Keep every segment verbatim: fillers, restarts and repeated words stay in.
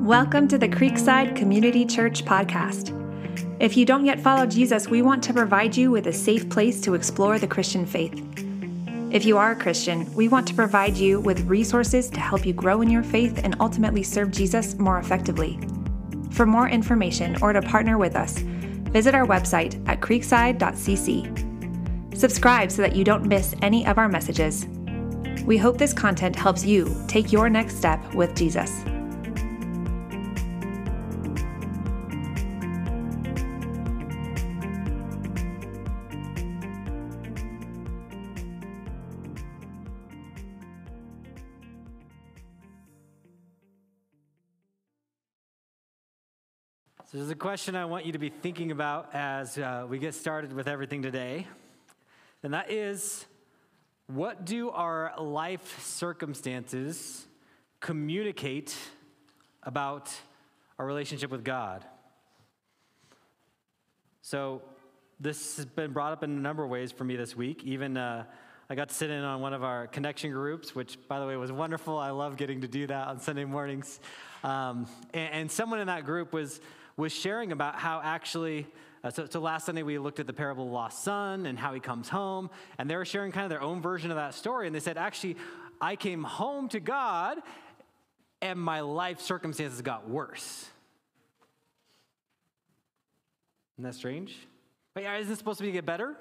Welcome to the Creekside Community Church podcast. If you don't yet follow Jesus, we want to provide you with a safe place to explore the Christian faith. If you are a Christian, we want to provide you with resources to help you grow in your faith and ultimately serve Jesus more effectively. For more information or to partner with us, visit our website at creekside dot c c. Subscribe so that you don't miss any of our messages. We hope this content helps you take your next step with Jesus. So there's a question I want you to be thinking about as uh, we get started with everything today, and that is, what do our life circumstances communicate about our relationship with God? So this has been brought up in a number of ways for me this week. Even uh, I got to sit in on one of our connection groups, which, by the way, was wonderful. I love getting to do that on Sunday mornings. Um, and, and someone in that group was was sharing about how actually, uh, so, so last Sunday we looked at the parable of the lost son and how he comes home, and they were sharing kind of their own version of that story, and they said, actually, I came home to God, and my life circumstances got worse. Isn't that strange? But yeah, isn't it supposed to get better?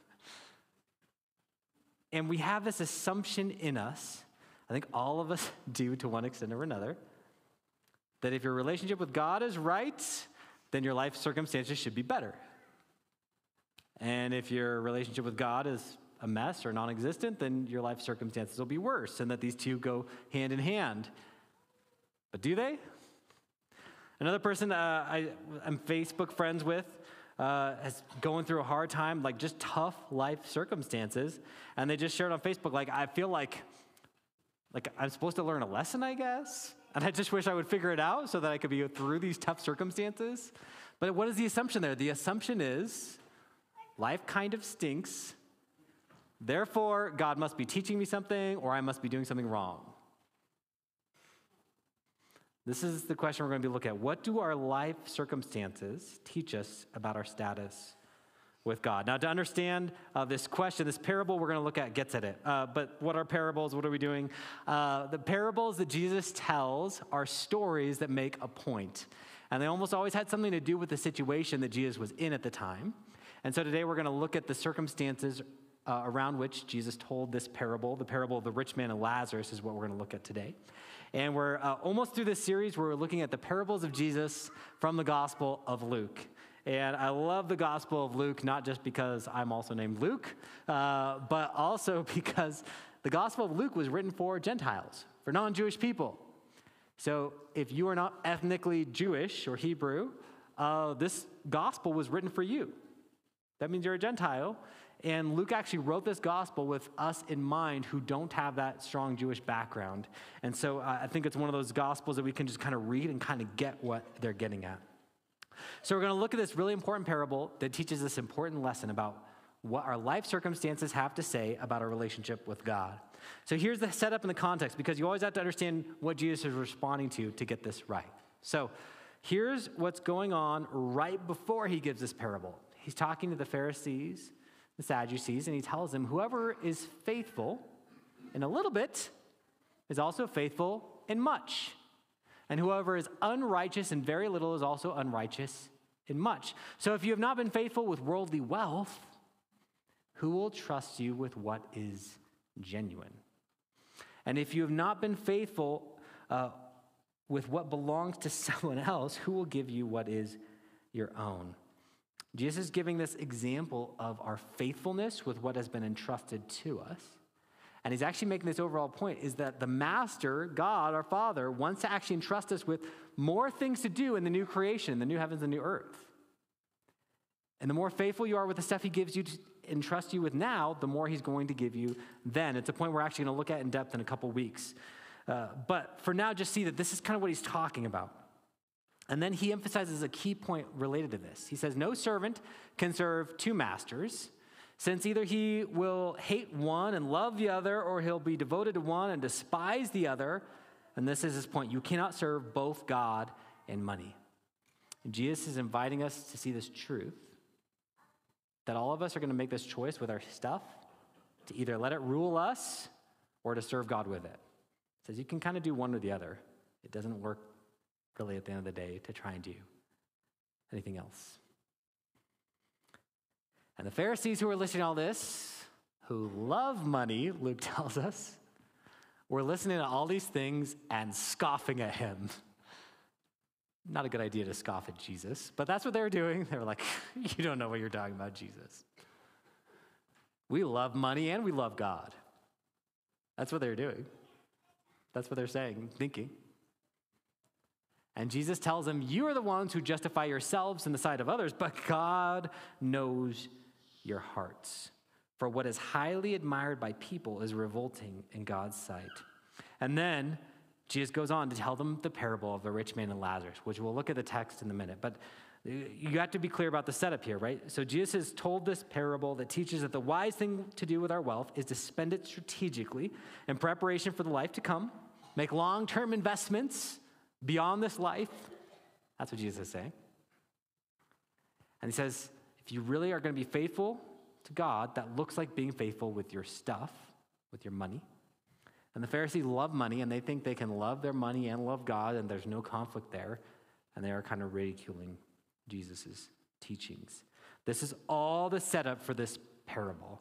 And we have this assumption in us, I think all of us do to one extent or another, that if your relationship with God is right, then your life circumstances should be better. And if your relationship with God is a mess or non-existent, then your life circumstances will be worse, and that these two go hand in hand. But do they? Another person uh, I, I'm Facebook friends with uh, is going through a hard time, like just tough life circumstances, and they just shared on Facebook, like, I feel like, like I'm supposed to learn a lesson, I guess? And I just wish I would figure it out so that I could be through these tough circumstances. But what is the assumption there? The assumption is life kind of stinks. Therefore, God must be teaching me something, or I must be doing something wrong. This is the question we're going to be looking at. What do our life circumstances teach us about our status with God? Now, to understand uh, this question, this parable we're going to look at gets at it. Uh, but what are parables? What are we doing? Uh, the parables that Jesus tells are stories that make a point. And they almost always had something to do with the situation that Jesus was in at the time. And so today we're going to look at the circumstances uh, around which Jesus told this parable. The parable of the rich man and Lazarus is what we're going to look at today. And we're uh, almost through this series where we're looking at the parables of Jesus from the Gospel of Luke. And I love the Gospel of Luke, not just because I'm also named Luke, uh, but also because the Gospel of Luke was written for Gentiles, for non-Jewish people. So if you are not ethnically Jewish or Hebrew, uh, this Gospel was written for you. That means you're a Gentile. And Luke actually wrote this Gospel with us in mind who don't have that strong Jewish background. And so uh, I think it's one of those Gospels that we can just kind of read and kind of get what they're getting at. So we're going to look at this really important parable that teaches this important lesson about what our life circumstances have to say about our relationship with God. So here's the setup and the context, because you always have to understand what Jesus is responding to to get this right. So here's what's going on right before he gives this parable. He's talking to the Pharisees, the Sadducees, and he tells them, whoever is faithful in a little bit is also faithful in much. And whoever is unrighteous in very little is also unrighteous in much. So if you have not been faithful with worldly wealth, who will trust you with what is genuine? And if you have not been faithful uh, with what belongs to someone else, who will give you what is your own? Jesus is giving this example of our faithfulness with what has been entrusted to us. And he's actually making this overall point is that the master, God, our Father, wants to actually entrust us with more things to do in the new creation, the new heavens and new earth. And the more faithful you are with the stuff he gives you to entrust you with now, the more he's going to give you then. It's a point we're actually going to look at in depth in a couple weeks. Uh, but for now, just see that this is kind of what he's talking about. And then he emphasizes a key point related to this. He says, no servant can serve two masters, since either he will hate one and love the other, or he'll be devoted to one and despise the other. And this is his point. You cannot serve both God and money. And Jesus is inviting us to see this truth, that all of us are going to make this choice with our stuff to either let it rule us or to serve God with it. He says you can kind of do one or the other. It doesn't work really at the end of the day to try and do anything else. And the Pharisees who are listening to all this, who love money, Luke tells us, were listening to all these things and scoffing at him. Not a good idea to scoff at Jesus, but that's what they were doing. They were like, you don't know what you're talking about, Jesus. We love money and we love God. That's what they're doing. That's what they're saying, thinking. And Jesus tells them, you are the ones who justify yourselves in the sight of others, but God knows your hearts. For what is highly admired by people is revolting in God's sight. And then Jesus goes on to tell them the parable of the rich man and Lazarus, which we'll look at the text in a minute. But you have to be clear about the setup here, right? So Jesus has told this parable that teaches that the wise thing to do with our wealth is to spend it strategically in preparation for the life to come, make long-term investments beyond this life. That's what Jesus is saying. And he says, if you really are going to be faithful to God, that looks like being faithful with your stuff, with your money. And the Pharisees love money, and they think they can love their money and love God, and there's no conflict there. And they are kind of ridiculing Jesus' teachings. This is all the setup for this parable.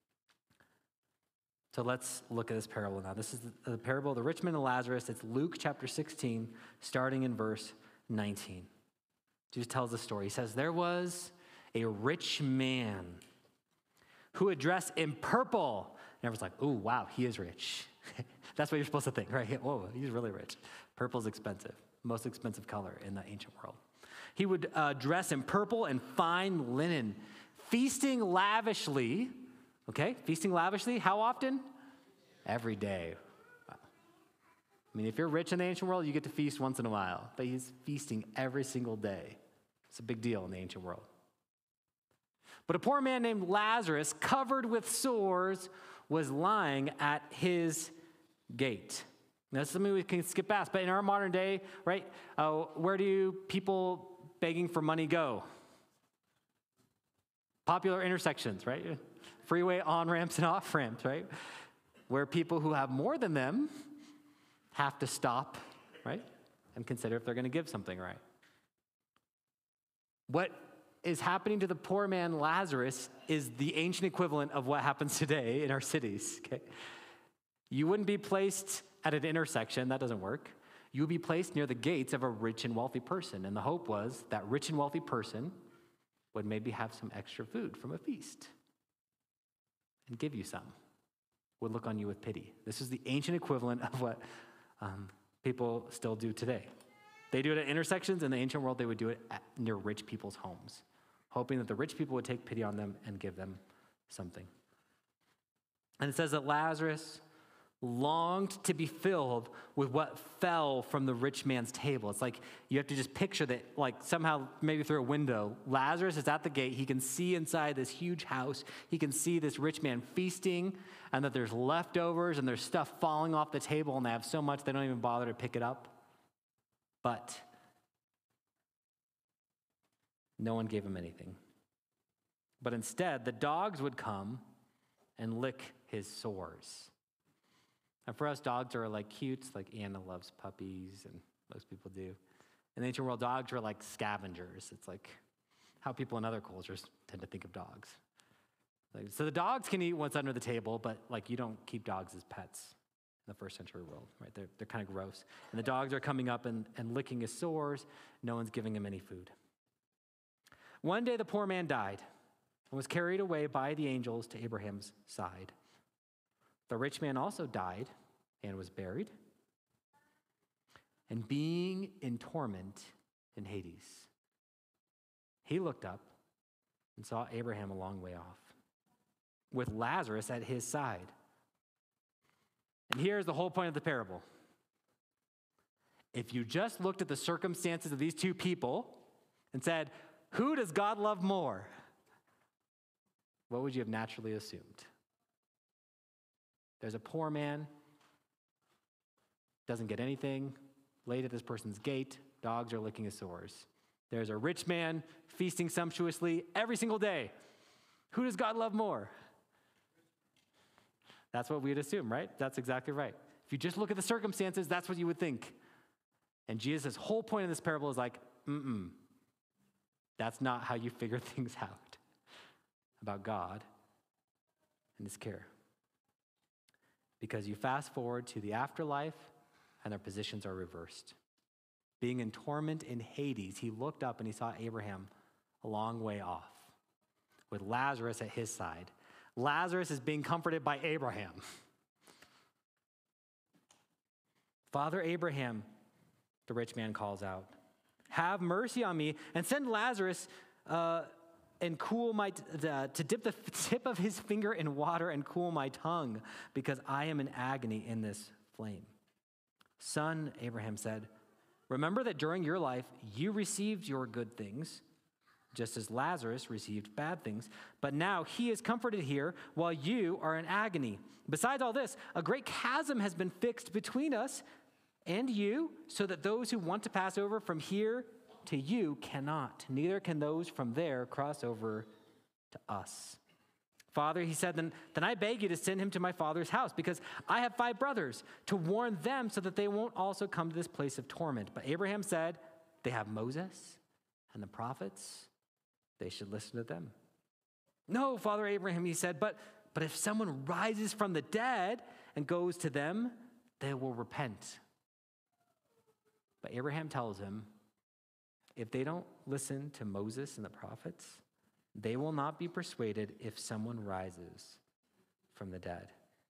So let's look at this parable now. This is the, the parable of the rich man and Lazarus. It's Luke chapter sixteen, starting in verse nineteen. Jesus tells the story. He says, there was a rich man who had dressed in purple. And everyone's like, oh, wow, he is rich. That's what you're supposed to think, right? Whoa, he's really rich. Purple's expensive, most expensive color in the ancient world. He would uh, dress in purple and fine linen, feasting lavishly. Okay, feasting lavishly, how often? Every day. Wow. I mean, if you're rich in the ancient world, you get to feast once in a while, but he's feasting every single day. It's a big deal in the ancient world. But a poor man named Lazarus, covered with sores, was lying at his gate. Now, that's something we can skip past, but in our modern day, right, uh, where do people begging for money go? Popular intersections, right? Freeway on-ramps and off-ramps, right? Where people who have more than them have to stop, right, and consider if they're going to give something, right? What is happening to the poor man Lazarus is the ancient equivalent of what happens today in our cities, okay? You wouldn't be placed at an intersection. That doesn't work. You would be placed near the gates of a rich and wealthy person, and the hope was that rich and wealthy person would maybe have some extra food from a feast and give you some, would look on you with pity. This is the ancient equivalent of what um, people still do today. They do it at intersections. In the ancient world, they would do it at, near rich people's homes, hoping that the rich people would take pity on them and give them something. And it says that Lazarus longed to be filled with what fell from the rich man's table. It's like you have to just picture that, like somehow, maybe through a window, Lazarus is at the gate. He can see inside this huge house. He can see this rich man feasting, and that there's leftovers and there's stuff falling off the table, and they have so much they don't even bother to pick it up. But no one gave him anything. But instead, the dogs would come and lick his sores. And for us, dogs are like cute. Like Anna loves puppies, and most people do. In the ancient world, dogs were like scavengers. It's like how people in other cultures tend to think of dogs. Like, so the dogs can eat what's under the table, but like you don't keep dogs as pets in the first century world, right? They're, they're kind of gross. And the dogs are coming up and, and licking his sores. No one's giving him any food. One day the poor man died and was carried away by the angels to Abraham's side. The rich man also died and was buried, and being in torment in Hades, he looked up and saw Abraham a long way off, with Lazarus at his side. And here's the whole point of the parable. If you just looked at the circumstances of these two people and said, who does God love more? What would you have naturally assumed? There's a poor man, doesn't get anything, laid at this person's gate, dogs are licking his sores. There's a rich man feasting sumptuously every single day. Who does God love more? That's what we'd assume, right? That's exactly right. If you just look at the circumstances, that's what you would think. And Jesus' whole point of this parable is like, mm-mm. That's not how you figure things out about God and his care. Because you fast forward to the afterlife and their positions are reversed. Being in torment in Hades, he looked up and he saw Abraham a long way off with Lazarus at his side. Lazarus is being comforted by Abraham. Father Abraham, the rich man calls out, have mercy on me and send Lazarus uh, and cool my, t- uh, to dip the tip of his finger in water and cool my tongue, because I am in agony in this flame. Son, Abraham said, remember that during your life you received your good things, just as Lazarus received bad things, but now he is comforted here while you are in agony. Besides all this, a great chasm has been fixed between us and you, so that those who want to pass over from here to you cannot. Neither can those from there cross over to us. Father, he said, then, then I beg you to send him to my father's house, because I have five brothers, to warn them so that they won't also come to this place of torment. But Abraham said, they have Moses and the prophets. They should listen to them. No, Father Abraham, he said, but, but if someone rises from the dead and goes to them, they will repent. But Abraham tells him, if they don't listen to Moses and the prophets, they will not be persuaded if someone rises from the dead.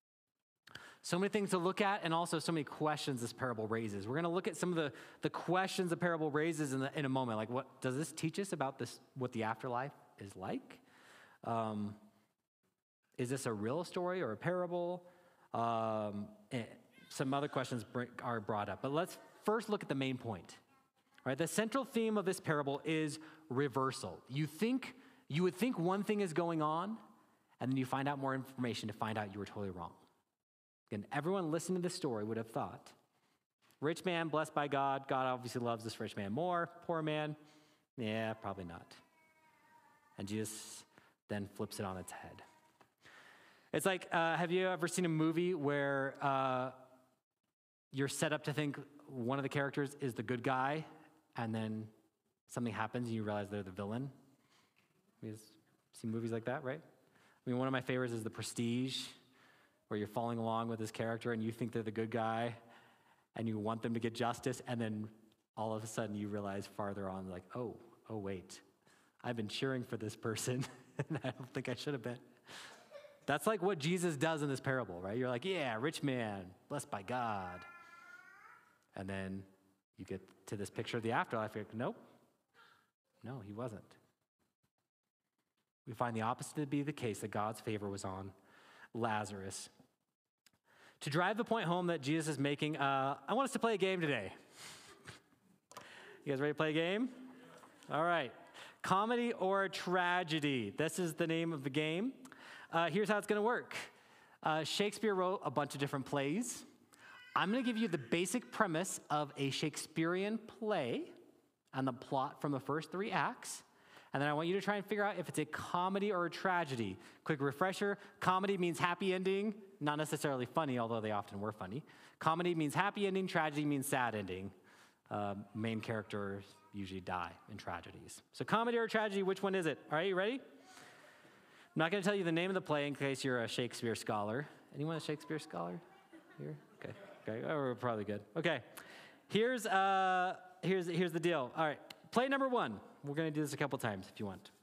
So many things to look at, and also so many questions this parable raises. We're going to look at some of the, the questions the parable raises in, the, in a moment. Like, what does this teach us about this? What the afterlife is like? Um, is this a real story or a parable? Um, some other questions are brought up, but let's first look at the main point. Right? The central theme of this parable is reversal. You think you would think one thing is going on, and then you find out more information to find out you were totally wrong. And everyone listening to this story would have thought, rich man blessed by God, God obviously loves this rich man more. Poor man, yeah, probably not. And Jesus then flips it on its head. It's like, uh, have you ever seen a movie where uh, you're set up to think one of the characters is the good guy, and then something happens and you realize they're the villain? You've seen movies like that, right? I mean, one of my favorites is The Prestige, where you're following along with this character and you think they're the good guy and you want them to get justice, and then all of a sudden you realize farther on, like, oh, oh wait, I've been cheering for this person and I don't think I should have been. That's like what Jesus does in this parable, right? You're like, yeah, rich man, blessed by God. And then you get to this picture of the afterlife, you're like, nope, no, he wasn't. We find the opposite to be the case, that God's favor was on Lazarus. To drive the point home that Jesus is making, uh, I want us to play a game today. You guys ready to play a game? All right. Comedy or tragedy. This is the name of the game. Uh, here's how it's going to work. Uh, Shakespeare wrote a bunch of different plays. I'm going to give you the basic premise of a Shakespearean play and the plot from the first three acts. And then I want you to try and figure out if it's a comedy or a tragedy. Quick refresher, comedy means happy ending, not necessarily funny, although they often were funny. Comedy means happy ending, tragedy means sad ending. Uh, main characters usually die in tragedies. So comedy or tragedy, which one is it? All right, you ready? I'm not going to tell you the name of the play in case you're a Shakespeare scholar. Anyone a Shakespeare scholar here? Okay, okay, oh, we're probably good. Okay, here's, uh, here's, here's the deal. All right, play number one. We're going to do this a couple times if you want.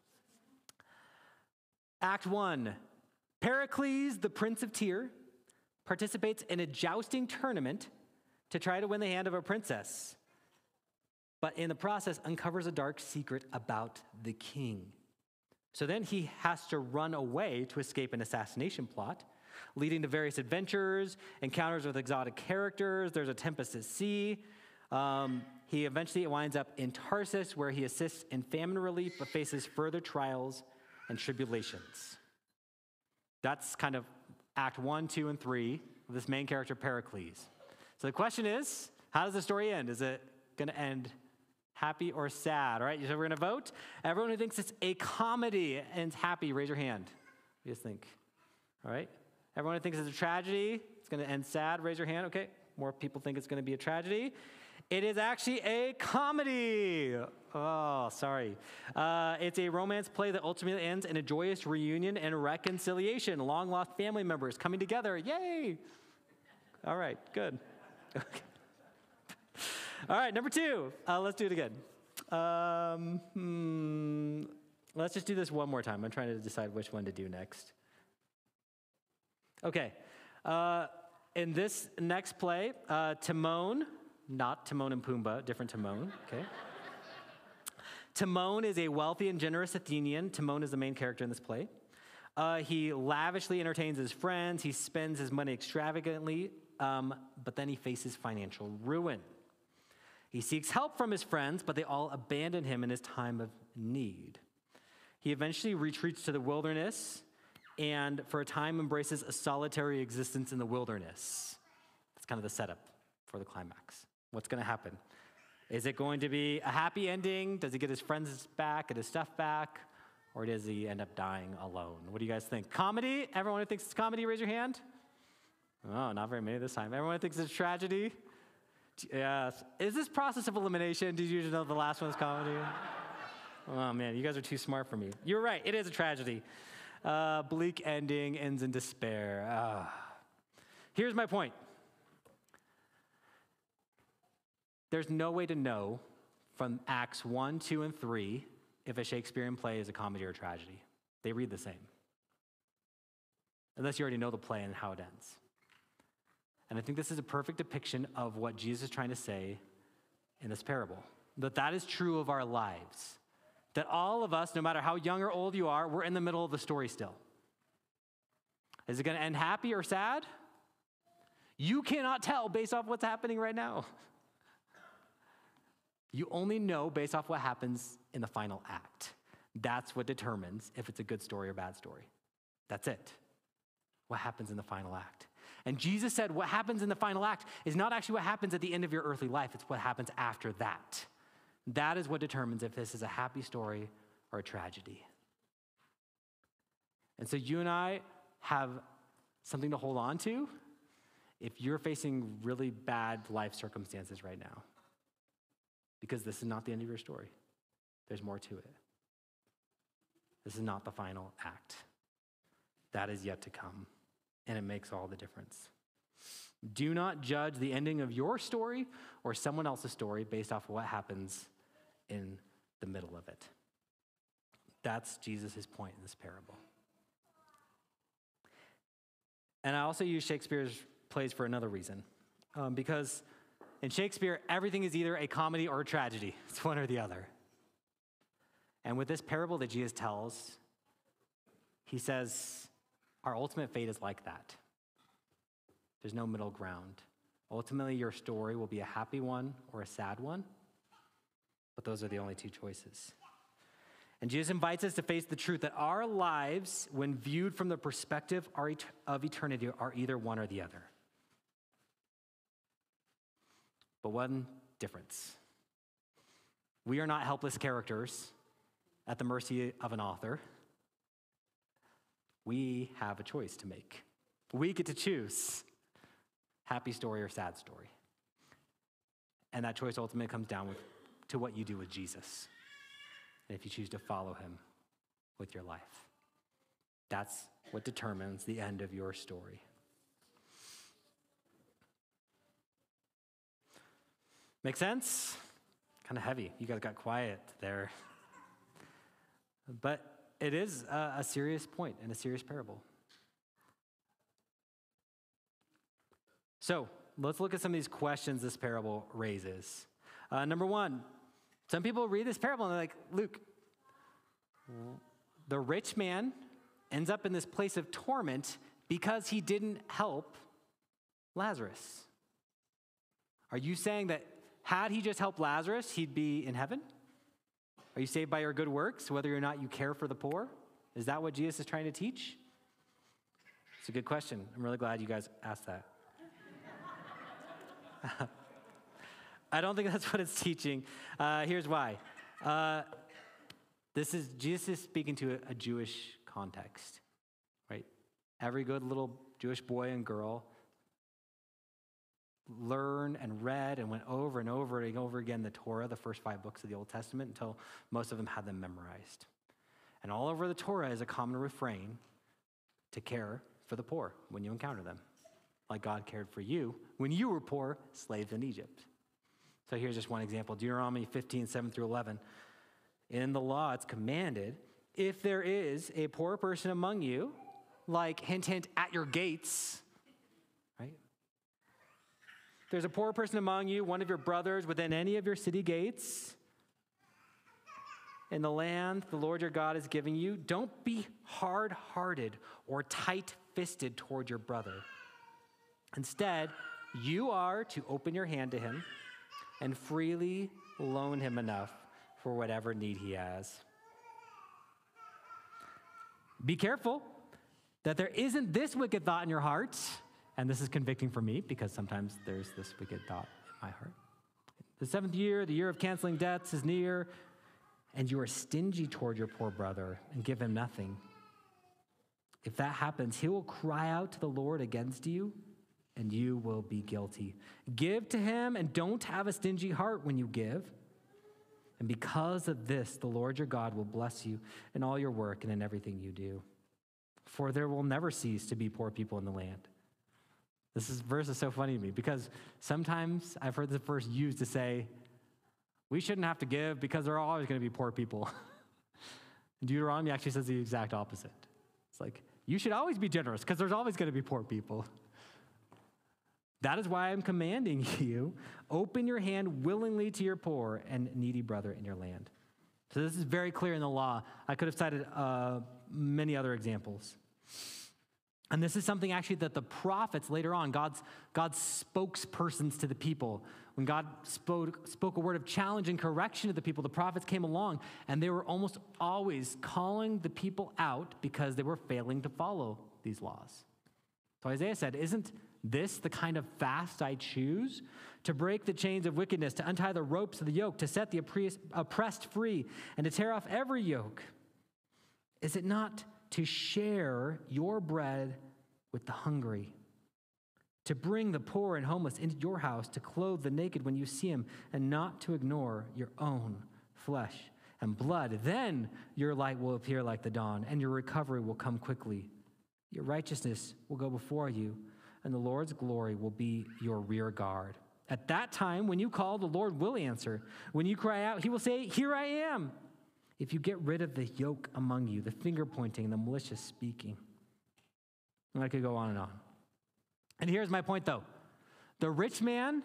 Act one. Pericles, the Prince of Tyre, participates in a jousting tournament to try to win the hand of a princess, but in the process uncovers a dark secret about the king. So then he has to run away to escape an assassination plot, leading to various adventures, encounters with exotic characters. There's a tempest at sea. Um, he eventually winds up in Tarsus, where he assists in famine relief, but faces further trials and tribulations. That's kind of act one, two, and three of this main character, Pericles. So the question is, how does the story end? Is it going to end Happy or sad? All right, so we're going to vote. Everyone who thinks it's a comedy and happy, raise your hand. What do you guys think? All right. Everyone who thinks it's a tragedy, it's going to end sad, raise your hand. Okay. More people think it's going to be a tragedy. It is actually a comedy. Oh, sorry. Uh, it's a romance play that ultimately ends in a joyous reunion and reconciliation. Long-lost family members coming together. Yay! All right, good. Okay. All right, number two. Uh, let's do it again. Um, hmm, let's just do this one more time. I'm trying to decide which one to do next. Okay. Uh, in this next play, uh, Timon, not Timon and Pumbaa, different Timon, okay? Timon is a wealthy and generous Athenian. Timon is the main character in this play. Uh, he lavishly entertains his friends. He spends his money extravagantly, um, but then he faces financial ruin. He seeks help from his friends, but they all abandon him in his time of need. He eventually retreats to the wilderness and for a time embraces a solitary existence in the wilderness. That's kind of the setup for the climax. What's going to happen? Is it going to be a happy ending? Does he get his friends back, get his stuff back? Or does he end up dying alone? What do you guys think? Comedy? Everyone who thinks it's comedy, raise your hand. Oh, not very many this time. Everyone who thinks it's tragedy? Yes. Is this process of elimination? Did you know the last one was comedy? Oh, man, you guys are too smart for me. You're right. It is a tragedy. Uh, bleak ending, ends in despair. Uh. Here's my point. There's no way to know from Acts one, two, and three if a Shakespearean play is a comedy or a tragedy. They read the same. Unless you already know the play and how it ends. And I think this is a perfect depiction of what Jesus is trying to say in this parable. That that is true of our lives. That all of us, no matter how young or old you are, we're in the middle of the story still. Is it going to end happy or sad? You cannot tell based off what's happening right now. You only know based off what happens in the final act. That's what determines if it's a good story or bad story. That's it. What happens in the final act. And Jesus said what happens in the final act is not actually what happens at the end of your earthly life. It's what happens after that. That is what determines if this is a happy story or a tragedy. And so you and I have something to hold on to if you're facing really bad life circumstances right now. Because this is not the end of your story. There's more to it. This is not the final act. That is yet to come. And it makes all the difference. Do not judge the ending of your story or someone else's story based off of what happens in the middle of it. That's Jesus' point in this parable. And I also use Shakespeare's plays for another reason. Um, because in Shakespeare, everything is either a comedy or a tragedy. It's one or the other. And with this parable that Jesus tells, he says, our ultimate fate is like that. There's no middle ground. Ultimately, your story will be a happy one or a sad one, but those are the only two choices. And Jesus invites us to face the truth that our lives, when viewed from the perspective of eternity, are either one or the other. But one difference. We are not helpless characters at the mercy of an author. We have a choice to make. We get to choose happy story or sad story. And that choice ultimately comes down with, to what you do with Jesus. And if you choose to follow him with your life. That's what determines the end of your story. Make sense? Kind of heavy. You guys got quiet there. But it is a, a serious point and a serious parable. So let's look at some of these questions this parable raises. Uh, number one, some people read this parable and they're like, Luke, the rich man ends up in this place of torment because he didn't help Lazarus. Are you saying that had he just helped Lazarus, he'd be in heaven? Are you saved by your good works, whether or not you care for the poor? Is that what Jesus is trying to teach? It's a good question. I'm really glad you guys asked that. I don't think that's what it's teaching. Uh, here's why. Uh, this is, Jesus is speaking to a, a Jewish context, right? Every good little Jewish boy and girl learned and read and went over and over and over again the Torah, the first five books of the Old Testament, until most of them had them memorized. And all over the Torah is a common refrain to care for the poor when you encounter them, like God cared for you when you were poor, slaves in Egypt. So here's just one example. Deuteronomy fifteen, seven through eleven. In the law, it's commanded, if there is a poor person among you, like, hint, hint, at your gates, right? If there's a poor person among you, one of your brothers within any of your city gates, in the land the Lord your God is giving you, don't be hard-hearted or tight-fisted toward your brother. Instead, you are to open your hand to him and freely loan him enough for whatever need he has. Be careful that there isn't this wicked thought in your heart, and this is convicting for me because sometimes there's this wicked thought in my heart. The seventh year, the year of canceling debts, is near, and you are stingy toward your poor brother and give him nothing. If that happens, he will cry out to the Lord against you, and you will be guilty. Give to him and don't have a stingy heart when you give. And because of this, the Lord your God will bless you in all your work and in everything you do. For there will never cease to be poor people in the land. This is, verse is so funny to me because sometimes I've heard this verse used to say, we shouldn't have to give because there are always going to be poor people. Deuteronomy actually says the exact opposite. It's like, you should always be generous because there's always going to be poor people. That is why I'm commanding you, open your hand willingly to your poor and needy brother in your land. So this is very clear in the law. I could have cited uh, many other examples. And this is something actually that the prophets later on, God's, God's spokespersons to the people, when God spoke, spoke a word of challenge and correction to the people, the prophets came along and they were almost always calling the people out because they were failing to follow these laws. So Isaiah said, isn't this the kind of fast I choose? To break the chains of wickedness, to untie the ropes of the yoke, to set the oppressed free, and to tear off every yoke. Is it not to share your bread with the hungry, to bring the poor and homeless into your house, to clothe the naked when you see him, and not to ignore your own flesh and blood? Then your light will appear like the dawn, and your recovery will come quickly. Your righteousness will go before you, and the Lord's glory will be your rear guard. At that time, when you call, the Lord will answer. When you cry out, he will say, here I am. If you get rid of the yoke among you, the finger pointing, and the malicious speaking. And I could go on and on. And here's my point, though. The rich man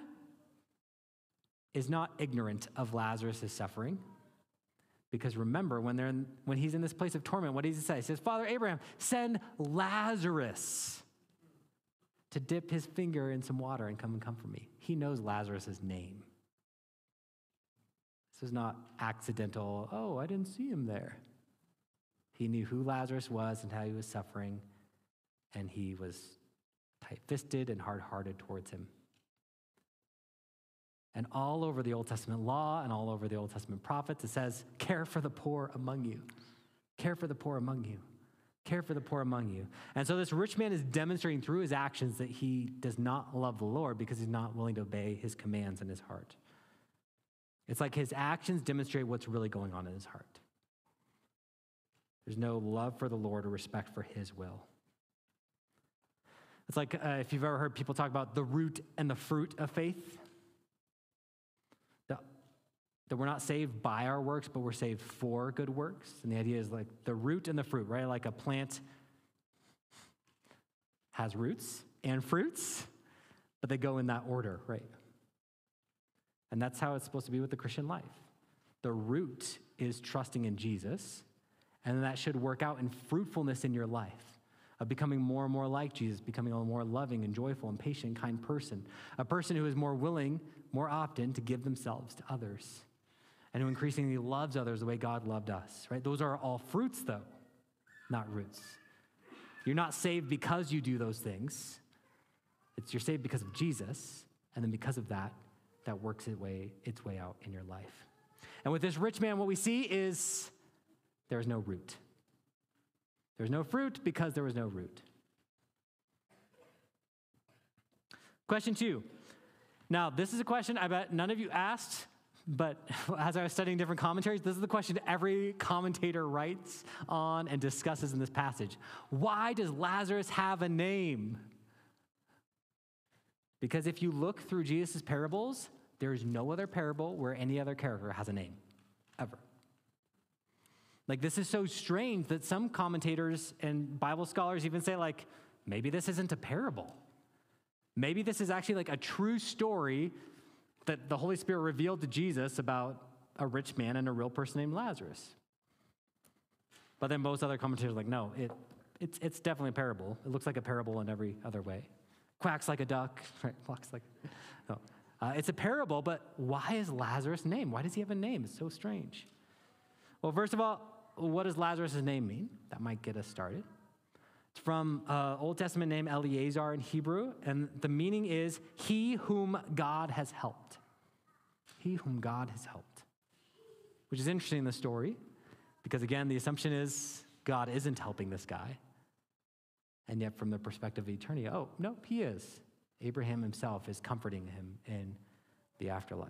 is not ignorant of Lazarus' suffering. Because remember, when, they're in, when he's in this place of torment, what does he say? He says, Father Abraham, send Lazarus to dip his finger in some water and come and comfort me. He knows Lazarus' name. This is not accidental, oh, I didn't see him there. He knew who Lazarus was and how he was suffering, and he was tight-fisted and hard-hearted towards him. And all over the Old Testament law and all over the Old Testament prophets, it says, care for the poor among you. Care for the poor among you. Care for the poor among you. And so this rich man is demonstrating through his actions that he does not love the Lord because he's not willing to obey his commands in his heart. It's like his actions demonstrate what's really going on in his heart. There's no love for the Lord or respect for his will. It's like uh, if you've ever heard people talk about the root and the fruit of faith. That we're not saved by our works, but we're saved for good works. And the idea is like the root and the fruit, right? Like a plant has roots and fruits, but they go in that order, right? And that's how it's supposed to be with the Christian life. The root is trusting in Jesus, and that should work out in fruitfulness in your life, of becoming more and more like Jesus, becoming a more loving and joyful and patient, kind person, a person who is more willing, more often, to give themselves to others, and who increasingly loves others the way God loved us, right? Those are all fruits, though, not roots. You're not saved because you do those things. It's you're saved because of Jesus, and then because of that, that works its way, its way out in your life. And with this rich man, what we see is there is no root. There's no fruit because there was no root. Question two. Now, this is a question I bet none of you asked, but as I was studying different commentaries, this is the question every commentator writes on and discusses in this passage. Why does Lazarus have a name? Because if you look through Jesus' parables, there is no other parable where any other character has a name, ever. Like, this is so strange that some commentators and Bible scholars even say, like, maybe this isn't a parable. Maybe this is actually like a true story that the Holy Spirit revealed to Jesus about a rich man and a real person named Lazarus. But then most other commentators are like, no, it, it's, it's definitely a parable. It looks like a parable in every other way. Quacks like a duck, right? Walks like, no. Uh, it's a parable, but why is Lazarus named? Why does he have a name? It's so strange. Well, first of all, what does Lazarus' name mean? That might get us started. It's from uh, Old Testament name Eleazar in Hebrew, and the meaning is he whom God has helped. He whom God has helped. Which is interesting in the story, because again, the assumption is God isn't helping this guy. And yet from the perspective of eternity, oh, no, he is. Abraham himself is comforting him in the afterlife.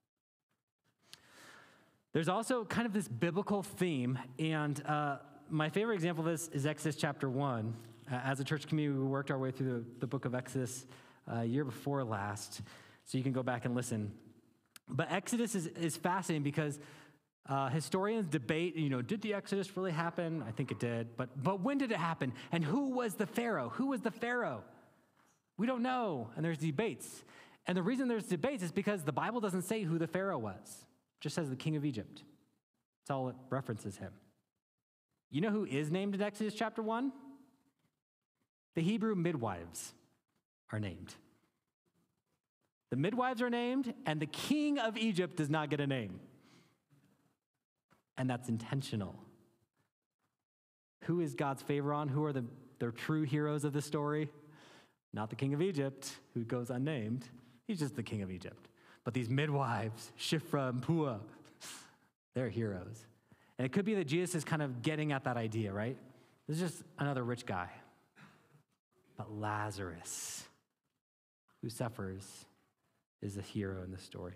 There's also kind of this biblical theme, and uh, my favorite example of this is Exodus chapter one. Uh, as a church community, we worked our way through the, the book of Exodus uh, year before last, so you can go back and listen. But Exodus is, is fascinating because uh, historians debate, you know, did the Exodus really happen? I think it did, but, but when did it happen? And who was the Pharaoh? Who was the Pharaoh? We don't know, and there's debates. And the reason there's debates is because the Bible doesn't say who the Pharaoh was. It just says the king of Egypt. That's all it references him. You know who is named in Exodus chapter one? The Hebrew midwives are named. The midwives are named, and the king of Egypt does not get a name. And that's intentional. Who is God's favor on? Who are the, the true heroes of the story? Not the king of Egypt, who goes unnamed. He's just the king of Egypt. But these midwives, Shiphrah and Puah, they're heroes. And it could be that Jesus is kind of getting at that idea, right? This is just another rich guy. But Lazarus, who suffers, is a hero in the story.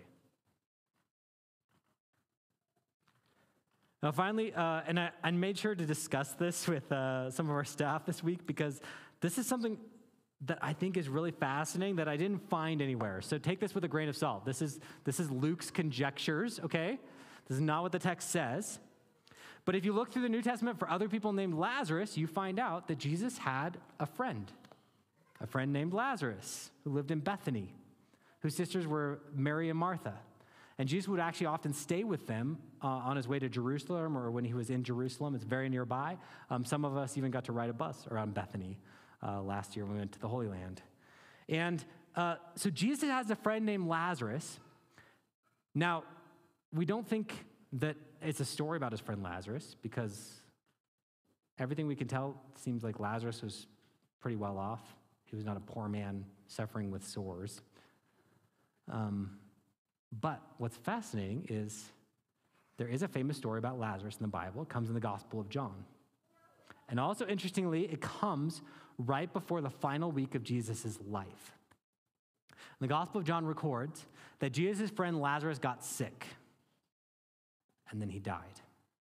Now, finally, uh, and I, I made sure to discuss this with uh, some of our staff this week because this is something that I think is really fascinating that I didn't find anywhere. So take this with a grain of salt. This is, this is Luke's conjectures, okay? This is not what the text says. But if you look through the New Testament for other people named Lazarus, you find out that Jesus had a friend, a friend named Lazarus, who lived in Bethany, whose sisters were Mary and Martha. And Jesus would actually often stay with them uh, on his way to Jerusalem or when he was in Jerusalem. It's very nearby. Um, some of us even got to ride a bus around Bethany uh, last year when we went to the Holy Land. And uh, so Jesus has a friend named Lazarus. Now, we don't think that it's a story about his friend Lazarus because everything we can tell seems like Lazarus was pretty well off. He was not a poor man suffering with sores. Um, but what's fascinating is there is a famous story about Lazarus in the Bible. It comes in the Gospel of John. And also, interestingly, it comes right before the final week of Jesus' life. The Gospel of John records that Jesus' friend Lazarus got sick, and then he died.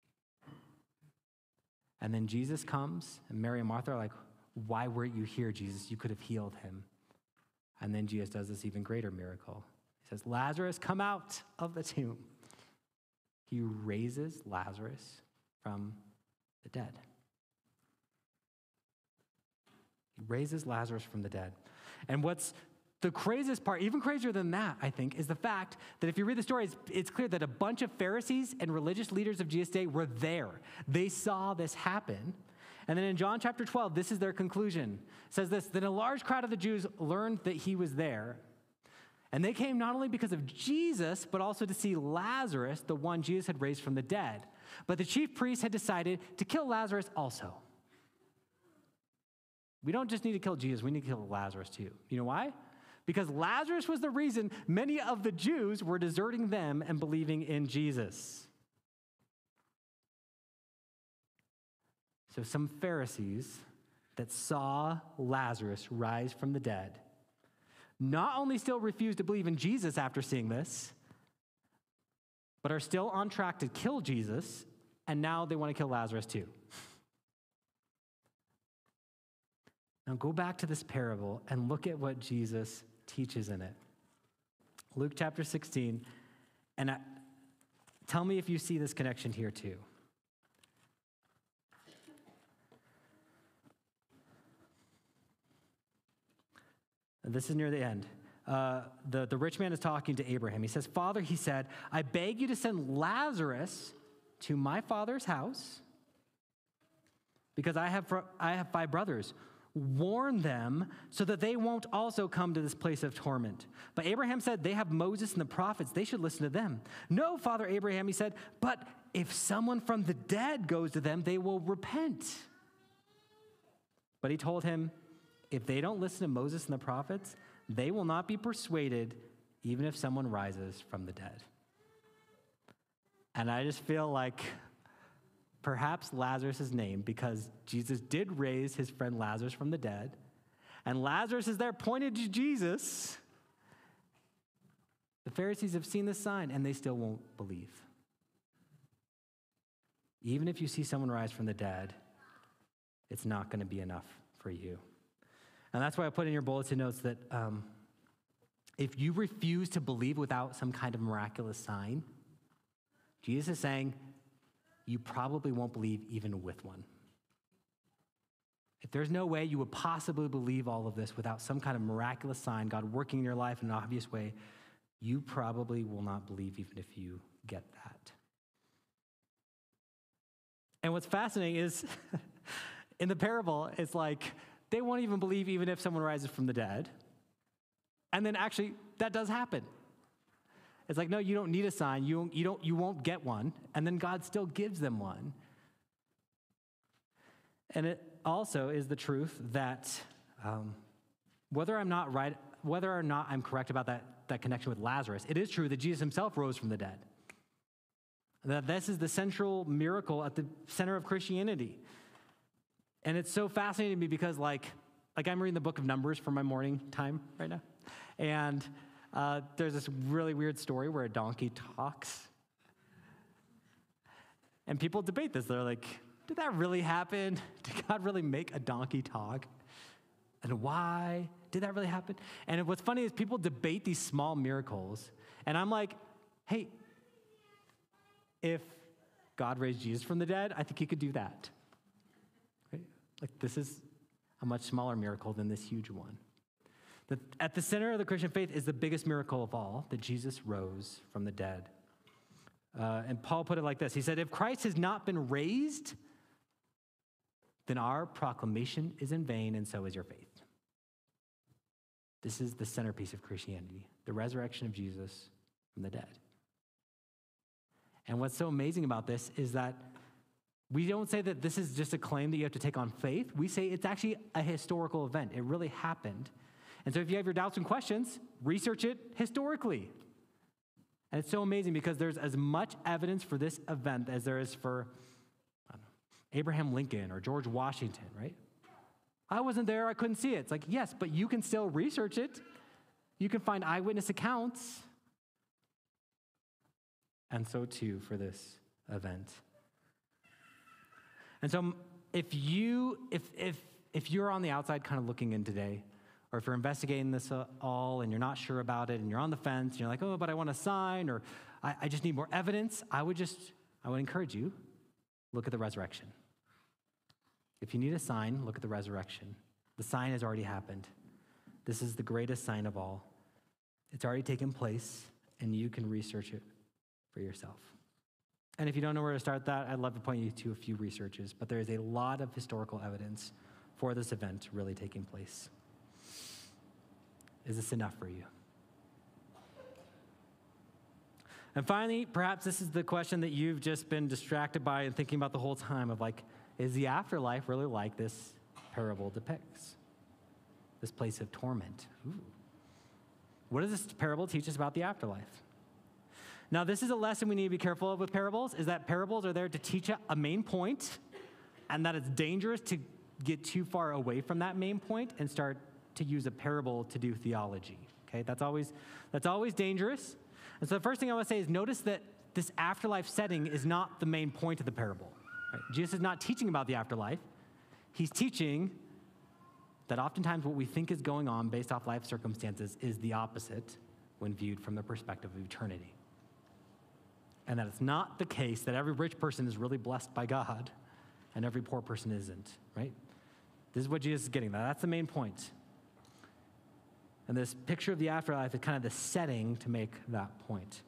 And then Jesus comes, and Mary and Martha are like, why weren't you here, Jesus? You could have healed him. And then Jesus does this even greater miracle. He says, Lazarus, come out of the tomb. He raises Lazarus from the dead. He raises Lazarus from the dead. And what's the craziest part, even crazier than that, I think, is the fact that if you read the story, it's, it's clear that a bunch of Pharisees and religious leaders of Jesus' day were there. They saw this happen. And then in John chapter twelve, this is their conclusion. It says this, that a large crowd of the Jews learned that he was there. And they came not only because of Jesus, but also to see Lazarus, the one Jesus had raised from the dead. But the chief priests had decided to kill Lazarus also. We don't just need to kill Jesus, we need to kill Lazarus too. You know why? because Lazarus was the reason many of the Jews were deserting them and believing in Jesus. So some Pharisees that saw Lazarus rise from the dead not only still refuse to believe in Jesus after seeing this, but are still on track to kill Jesus, and now they want to kill Lazarus too. Now go back to this parable and look at what Jesus teaches in it. Luke chapter sixteen, and I, tell me if you see this connection here too. And this is near the end. Uh, the, the rich man is talking to Abraham. He says, Father, he said, I beg you to send Lazarus to my father's house because I have, I have five brothers. Warn them so that they won't also come to this place of torment. But Abraham said, they have Moses and the prophets. They should listen to them. No, Father Abraham, he said, but if someone from the dead goes to them, they will repent. But he told him, if they don't listen to Moses and the prophets, they will not be persuaded even if someone rises from the dead. And I just feel like perhaps Lazarus is named because Jesus did raise his friend Lazarus from the dead, and Lazarus is there pointed to Jesus. The Pharisees have seen this sign, and they still won't believe. Even if you see someone rise from the dead, it's not going to be enough for you. And that's why I put in your bulletin notes that um, if you refuse to believe without some kind of miraculous sign, Jesus is saying you probably won't believe even with one. If there's no way you would possibly believe all of this without some kind of miraculous sign, God working in your life in an obvious way, you probably will not believe even if you get that. And what's fascinating is in the parable, it's like, they won't even believe even if someone rises from the dead. And then actually, that does happen. It's like, no, you don't need a sign. You don't, you don't, you won't get one. And then God still gives them one. And it also is the truth that um, whether I'm not right, whether or not I'm correct about that, that connection with Lazarus, it is true that Jesus himself rose from the dead. That this is the central miracle at the center of Christianity. And it's so fascinating to me because, like, like I'm reading the book of Numbers for my morning time right now. And uh, there's this really weird story where a donkey talks. And people debate this. They're like, did that really happen? Did God really make a donkey talk? And why did that really happen? And what's funny is people debate these small miracles. And I'm like, hey, if God raised Jesus from the dead, I think he could do that. Like, this is a much smaller miracle than this huge one. The, at the center of the Christian faith is the biggest miracle of all, that Jesus rose from the dead. Uh, and Paul put it like this. He said, if Christ has not been raised, then our proclamation is in vain, and so is your faith. This is the centerpiece of Christianity, the resurrection of Jesus from the dead. And what's so amazing about this is that we don't say that this is just a claim that you have to take on faith. We say it's actually a historical event. It really happened. And so if you have your doubts and questions, research it historically. And it's so amazing because there's as much evidence for this event as there is for I don't know, Abraham Lincoln or George Washington, right? I wasn't there. I couldn't see it. It's like, yes, but you can still research it. You can find eyewitness accounts. And so too for this event. And so if you, if if if you're on the outside kind of looking in today, or if you're investigating this all and you're not sure about it and you're on the fence, and you're like, oh, but I want a sign, or I, I just need more evidence, I would just, I would encourage you, look at the resurrection. If you need a sign, look at the resurrection. The sign has already happened. This is the greatest sign of all. It's already taken place, and you can research it for yourself. And if you don't know where to start that, I'd love to point you to a few researches, but there is a lot of historical evidence for this event really taking place. Is this enough for you? And finally, perhaps this is the question that you've just been distracted by and thinking about the whole time of like, is the afterlife really like this parable depicts? This place of torment. Ooh. what does this parable teach us about the afterlife? Now, this is a lesson we need to be careful of with parables, is that parables are there to teach a main point, and that it's dangerous to get too far away from that main point and start to use a parable to do theology. Okay, that's always, that's always dangerous. And so the first thing I want to say is notice that this afterlife setting is not the main point of the parable. Right? Jesus is not teaching about the afterlife. He's teaching that oftentimes what we think is going on based off life circumstances is the opposite when viewed from the perspective of eternity. And that it's not the case that every rich person is really blessed by God and every poor person isn't, right? This is what Jesus is getting at. That's the main point. And this picture of the afterlife is kind of the setting to make that point.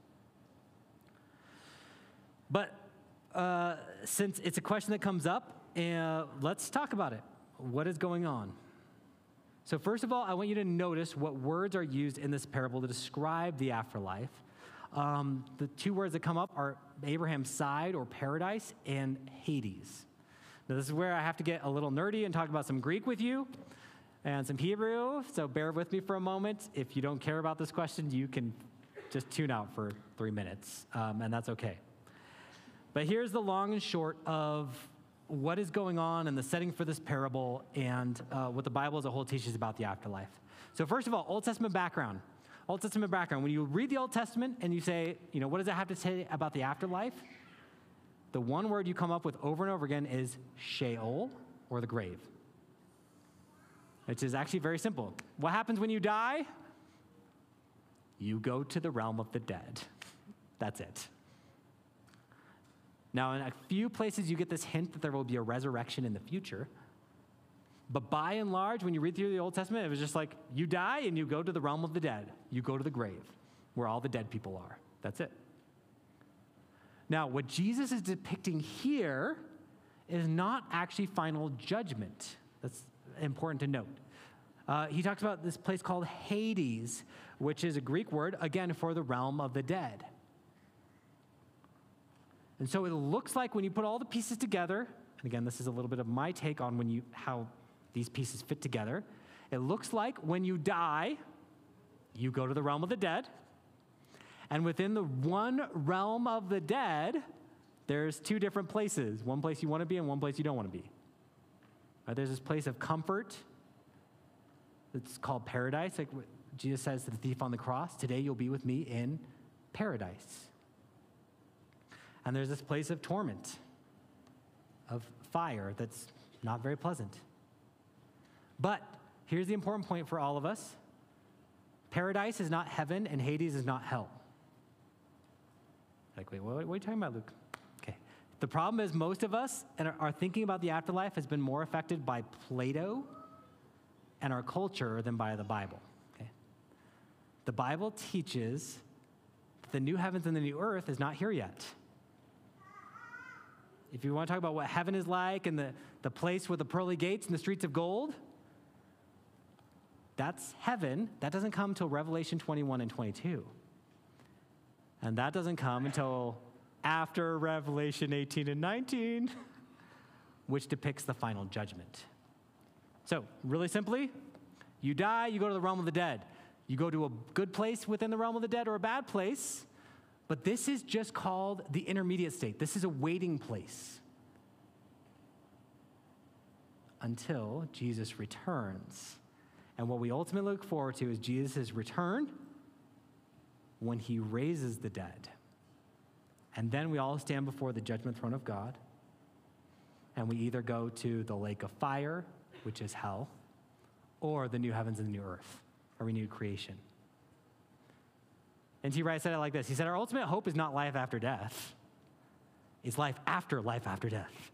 But uh, since it's a question that comes up, uh, let's talk about it. What is going on? So first of all, I want you to notice what words are used in this parable to describe the afterlife. Um, the two words that come up are Abraham's side, or paradise, and Hades. Now, this is where I have to get a little nerdy and talk about some Greek with you and some Hebrew, so bear with me for a moment. If you don't care about this question, you can just tune out for three minutes, um, and that's okay. But here's the long and short of what is going on in the setting for this parable and uh, what the Bible as a whole teaches about the afterlife. So first of all, Old Testament background. Old Testament background. When you read the Old Testament and you say, you know, what does it have to say about the afterlife? The one word you come up with over and over again is Sheol, or the grave. Which is actually very simple. What happens when you die? You go to the realm of the dead. That's it. Now, in a few places, you get this hint that there will be a resurrection in the future. But by and large, when you read through the Old Testament, it was just like, you die and you go to the realm of the dead. You go to the grave, where all the dead people are. That's it. Now, what Jesus is depicting here is not actually final judgment. That's important to note. Uh, he talks about this place called Hades, which is a Greek word, again, for the realm of the dead. And so it looks like when you put all the pieces together, and again, this is a little bit of my take on when you how these pieces fit together. It looks like when you die, you go to the realm of the dead. And within the one realm of the dead, there's two different places. One place you want to be and one place you don't want to be. Right, there's this place of comfort. It's called paradise. Like what Jesus says to the thief on the cross, today you'll be with me in paradise. And there's this place of torment, of fire that's not very pleasant. But here's the important point for all of us. Paradise is not heaven and Hades is not hell. Like, wait, what, what are you talking about, Luke? Okay. The problem is most of us and our, our thinking about the afterlife has been more affected by Plato and our culture than by the Bible. Okay. The Bible teaches that the new heavens and the new earth is not here yet. If you want to talk about what heaven is like and the, the place with the pearly gates and the streets of gold, that's heaven. That doesn't come until Revelation twenty-one and twenty-two. And that doesn't come until after Revelation eighteen and nineteen, which depicts the final judgment. So, really simply, you die, you go to the realm of the dead. You go to a good place within the realm of the dead or a bad place, but this is just called the intermediate state. This is a waiting place until Jesus returns. And what we ultimately look forward to is Jesus' return when he raises the dead. And then we all stand before the judgment throne of God, and we either go to the lake of fire, which is hell, or the new heavens and the new earth, a renewed creation. N T Wright said it like this. He said, our ultimate hope is not life after death. It's life after life after death.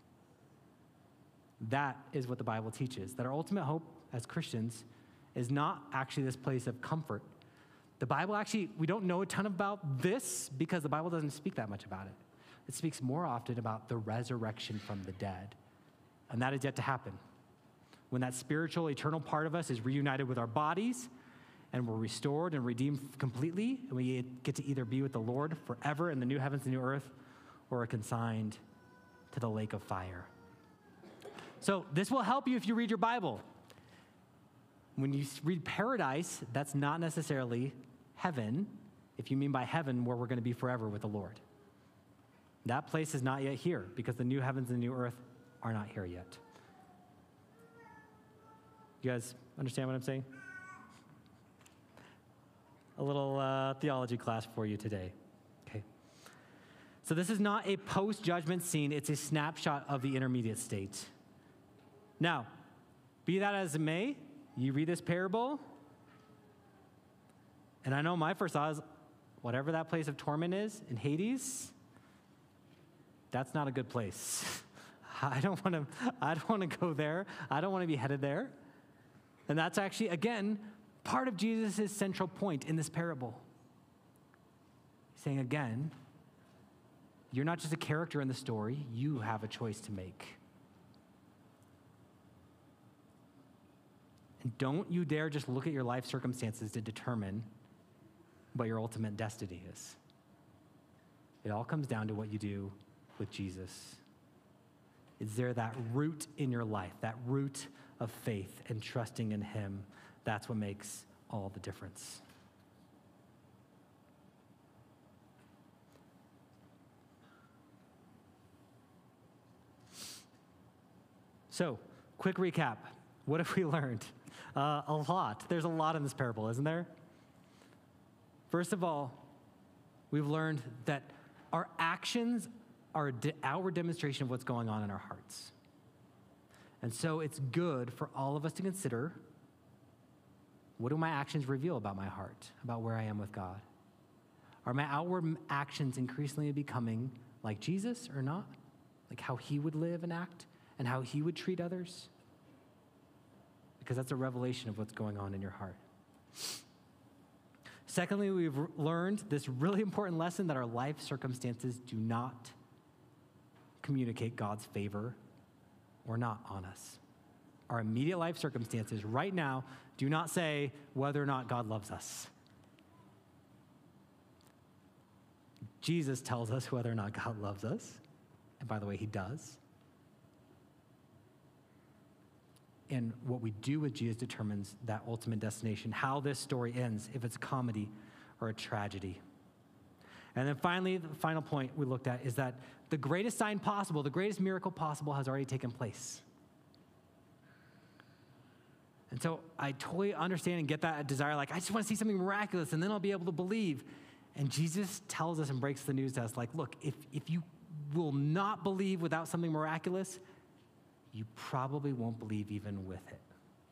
That is what the Bible teaches, that our ultimate hope as Christians is not actually this place of comfort. The Bible actually, we don't know a ton about this because the Bible doesn't speak that much about it. It speaks more often about the resurrection from the dead. And that is yet to happen. When that spiritual, eternal part of us is reunited with our bodies and we're restored and redeemed completely, and we get to either be with the Lord forever in the new heavens and new earth or are consigned to the lake of fire. So this will help you if you read your Bible. when you read paradise, that's not necessarily heaven, if you mean by heaven where we're going to be forever with the Lord. That place is not yet here because the new heavens and the new earth are not here yet. You guys understand what I'm saying? A little uh, theology class for you today. Okay. So this is not a post-judgment scene. It's a snapshot of the intermediate state. Now, be that as it may, you read this parable, and I know my first thought is, whatever that place of torment is in Hades, that's not a good place. I don't want to. I don't want to go there. I don't want to be headed there. And that's actually, again, part of Jesus' central point in this parable. He's saying again, you're not just a character in the story. You have a choice to make. And don't you dare just look at your life circumstances to determine what your ultimate destiny is. It all comes down to what you do with Jesus. Is there that root in your life, that root of faith and trusting in him? That's what makes all the difference. So, quick recap. What have we learned? Uh, a lot. There's a lot in this parable, isn't there? First of all, we've learned that our actions are an outward demonstration of what's going on in our hearts. And so it's good for all of us to consider, what do my actions reveal about my heart, about where I am with God? Are my outward actions increasingly becoming like Jesus or not? Like how he would live and act and how he would treat others? Because that's a revelation of what's going on in your heart. Secondly, we've learned this really important lesson that our life circumstances do not communicate God's favor or not on us. Our immediate life circumstances right now do not say whether or not God loves us. Jesus tells us whether or not God loves us. And by the way, he does. And what we do with Jesus determines that ultimate destination, how this story ends, if it's a comedy or a tragedy. And then finally, the final point we looked at is that the greatest sign possible, the greatest miracle possible has already taken place. And so I totally understand and get that desire, like, I just want to see something miraculous and then I'll be able to believe. And Jesus tells us and breaks the news to us, like, look, if, if you will not believe without something miraculous, you probably won't believe even with it.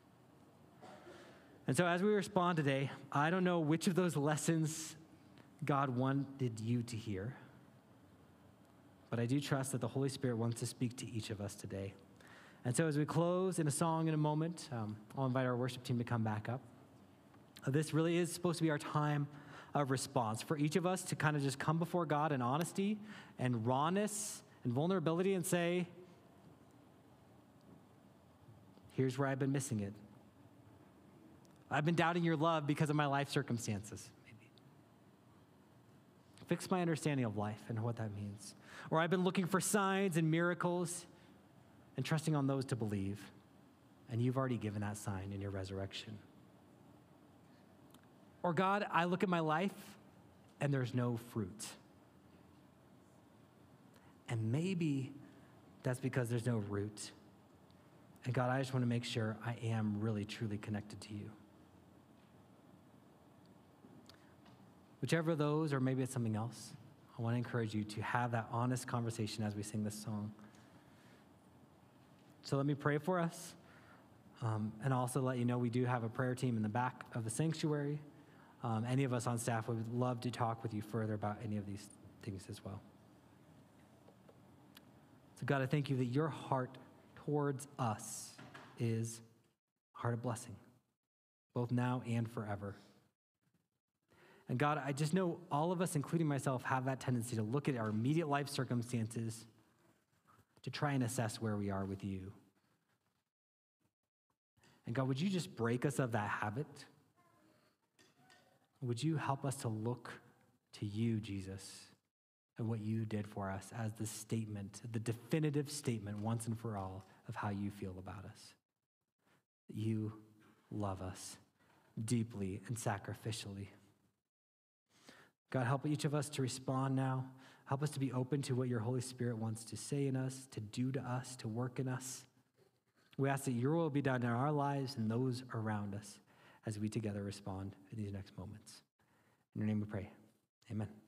And so as we respond today, I don't know which of those lessons God wanted you to hear, but I do trust that the Holy Spirit wants to speak to each of us today. And so as we close in a song in a moment, um, I'll invite our worship team to come back up. Uh, this really is supposed to be our time of response for each of us to kind of just come before God in honesty and rawness and vulnerability and say, here's where I've been missing it. I've been doubting your love because of my life circumstances, maybe. Fix my understanding of life and what that means. Or I've been looking for signs and miracles and trusting on those to believe. And you've already given that sign in your resurrection. Or God, I look at my life and there's no fruit. And maybe that's because there's no root. And God, I just want to make sure I am really, truly connected to you. Whichever of those, or maybe it's something else, I want to encourage you to have that honest conversation as we sing this song. So let me pray for us. Um, and also let you know we do have a prayer team in the back of the sanctuary. Um, any of us on staff would love to talk with you further about any of these things as well. So God, I thank you that your heart towards us is a heart of blessing, both now and forever. And God, I just know all of us, including myself, have that tendency to look at our immediate life circumstances to try and assess where we are with you. And God, would you just break us of that habit? Would you help us to look to you, Jesus, and what you did for us as the statement, the definitive statement once and for all of how you feel about us? That you love us deeply and sacrificially. God, help each of us to respond now. Help us to be open to what your Holy Spirit wants to say in us, to do to us, to work in us. We ask that your will be done in our lives and those around us as we together respond in these next moments. In your name we pray. Amen.